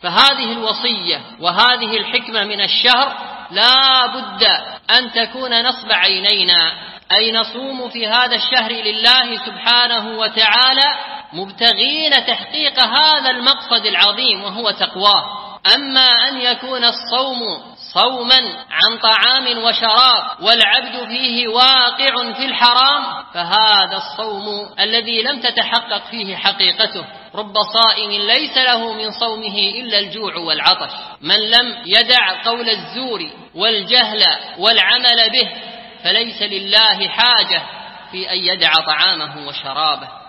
فهذه الوصية وهذه الحكمة من الشهر لا بد أن تكون نصب عينينا، أي نصوم في هذا الشهر لله سبحانه وتعالى مبتغين تحقيق هذا المقصد العظيم وهو تقواه. أما أن يكون الصوم صوما عن طعام وشراب والعبد فيه واقع في الحرام، فهذا الصوم الذي لم تتحقق فيه حقيقته. رب صائم ليس له من صومه إلا الجوع والعطش. من لم يدع قول الزور والجهل والعمل به فليس لله حاجة في أن يدع طعامه وشرابه.